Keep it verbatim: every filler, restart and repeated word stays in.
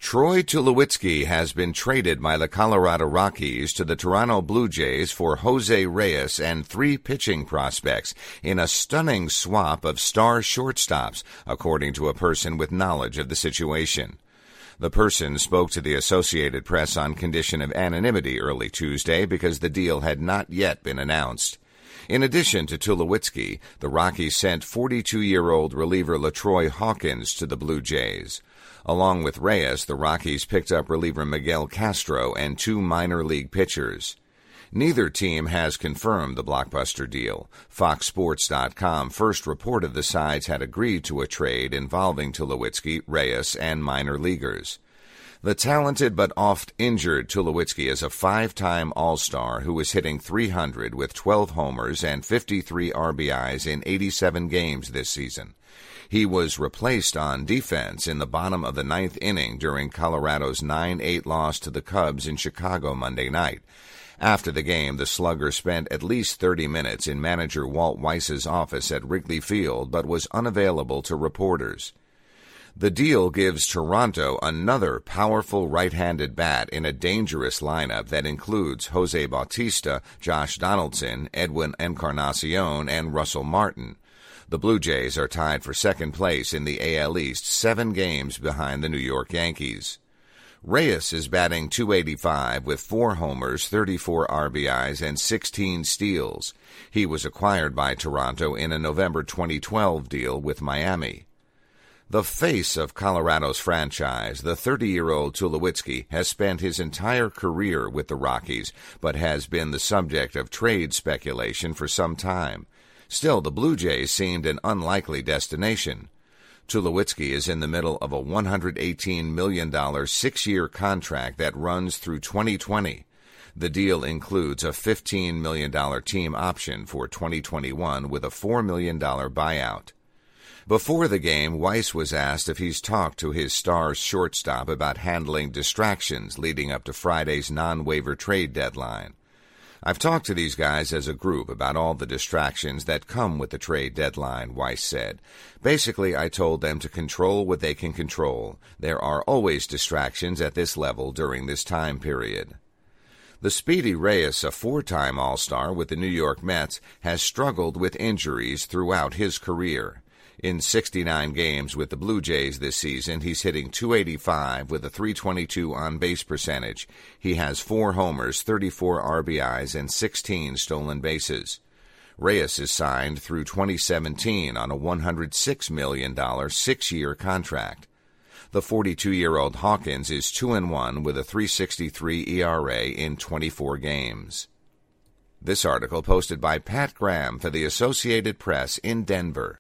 Troy Tulowitzki has been traded by the Colorado Rockies to the Toronto Blue Jays for Jose Reyes and three pitching prospects in a stunning swap of star shortstops, according to a person with knowledge of the situation. The person spoke to the Associated Press on condition of anonymity early Tuesday because the deal had not yet been announced. In addition to Tulowitzki, the Rockies sent forty-two-year-old reliever LaTroy Hawkins to the Blue Jays. Along with Reyes, the Rockies picked up reliever Miguel Castro and two minor league pitchers. Neither team has confirmed the blockbuster deal. Fox Sports dot com first reported the sides had agreed to a trade involving Tulowitzki, Reyes, and minor leaguers. The talented but oft-injured Tulowitzki is a five-time All-Star who is hitting three hundred with twelve homers and fifty-three R B Is in eighty-seven games this season. He was replaced on defense in the bottom of the ninth inning during Colorado's nine eight loss to the Cubs in Chicago Monday night. After the game, the slugger spent at least thirty minutes in manager Walt Weiss's office at Wrigley Field but was unavailable to reporters. The deal gives Toronto another powerful right-handed bat in a dangerous lineup that includes Jose Bautista, Josh Donaldson, Edwin Encarnacion, and Russell Martin. The Blue Jays are tied for second place in the A L East, seven games behind the New York Yankees. Reyes is batting two eighty-five with four homers, thirty-four R B Is, and sixteen steals. He was acquired by Toronto in a November twenty twelve deal with Miami. The face of Colorado's franchise, the thirty-year-old Tulowitzki, has spent his entire career with the Rockies, but has been the subject of trade speculation for some time. Still, the Blue Jays seemed an unlikely destination. Tulowitzki is in the middle of a one hundred eighteen million dollars six-year contract that runs through twenty twenty. The deal includes a fifteen million dollars team option for twenty twenty-one with a four million dollars buyout. Before the game, Weiss was asked if he's talked to his Stars shortstop about handling distractions leading up to Friday's non-waiver trade deadline. I've talked to these guys as a group about all the distractions that come with the trade deadline, Weiss said. Basically, I told them to control what they can control. There are always distractions at this level during this time period. The speedy Reyes, a four-time All-Star with the New York Mets, has struggled with injuries throughout his career. In sixty-nine games with the Blue Jays this season, he's hitting two eighty-five with a three twenty-two on-base percentage. He has four homers, thirty-four R B Is, and sixteen stolen bases. Reyes is signed through twenty seventeen on a one hundred six million dollars six-year contract. The forty-two-year-old Hawkins is two and one with a three sixty-three E R A in twenty-four games. This article posted by Pat Graham for the Associated Press in Denver.